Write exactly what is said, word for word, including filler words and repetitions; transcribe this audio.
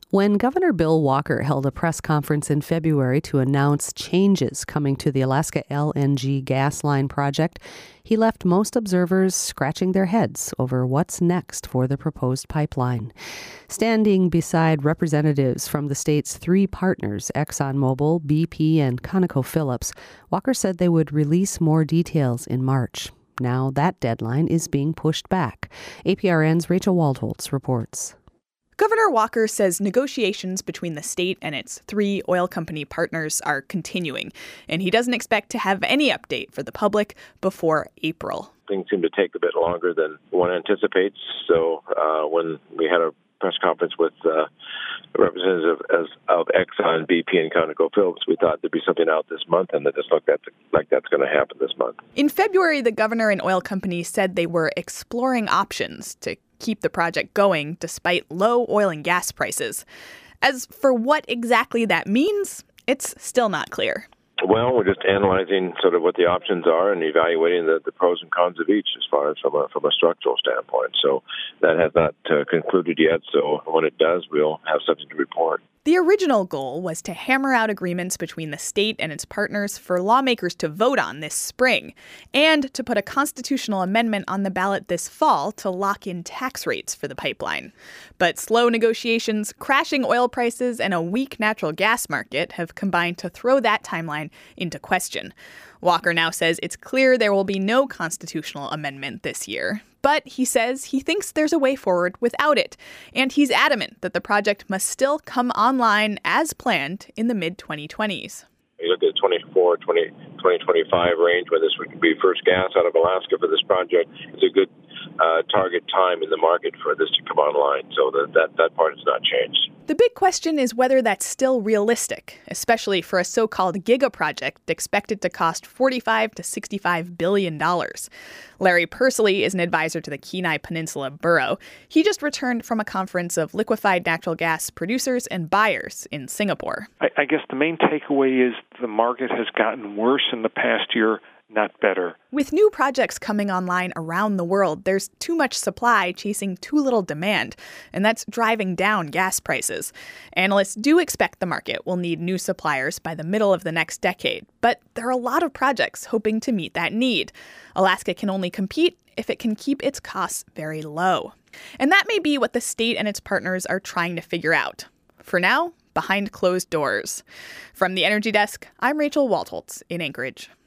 When Governor Bill Walker held a press conference in February to announce changes coming to the Alaska L N G gas line project, he left most observers scratching their heads over what's next for the proposed pipeline. Standing beside representatives from the state's three partners, ExxonMobil, B P, and ConocoPhillips, Walker said they would release more details in March. Now that deadline is being pushed back. A P R N's Rachel Waldholtz reports. Governor Walker says negotiations between the state and its three oil company partners are continuing, and he doesn't expect to have any update for the public before April. Things seem to take a bit longer than one anticipates. So uh, when we had a press conference with uh, representatives of, of Exxon, B P, and ConocoPhillips, we thought there'd be something out this month, and it just looked like, like that's going to happen this month. In February, the governor and oil companies said they were exploring options to keep the project going despite low oil and gas prices. As for what exactly that means, it's still not clear. Well, we're just analyzing sort of what the options are and evaluating the, the pros and cons of each as far as from a, from a structural standpoint. So that has not uh, concluded yet. So when it does, we'll have something to report. The original goal was to hammer out agreements between the state and its partners for lawmakers to vote on this spring, and to put a constitutional amendment on the ballot this fall to lock in tax rates for the pipeline. But slow negotiations, crashing oil prices, and a weak natural gas market have combined to throw that timeline into question. Walker now says it's clear there will be no constitutional amendment this year. But he says he thinks there's a way forward without it. And he's adamant that the project must still come online as planned in the mid twenty twenties. You look at the twenty-four, twenty, twenty twenty-five range when this would be first gas out of Alaska for this project. It's a good uh, target time in the market for this to come online. So that, that, that part has not changed. The big question is whether that's still realistic, especially for a so-called giga project expected to cost forty-five to sixty-five billion dollars. Larry Persily is an advisor to the Kenai Peninsula Borough. He just returned from a conference of liquefied natural gas producers and buyers in Singapore. I, I guess the main takeaway is the market has gotten worse in the past year, not better. With new projects coming online around the world, there's too much supply chasing too little demand, and that's driving down gas prices. Analysts do expect the market will need new suppliers by the middle of the next decade, but there are a lot of projects hoping to meet that need. Alaska can only compete if it can keep its costs very low. And that may be what the state and its partners are trying to figure out. For now, behind closed doors. From the Energy Desk, I'm Rachel Waldholtz in Anchorage.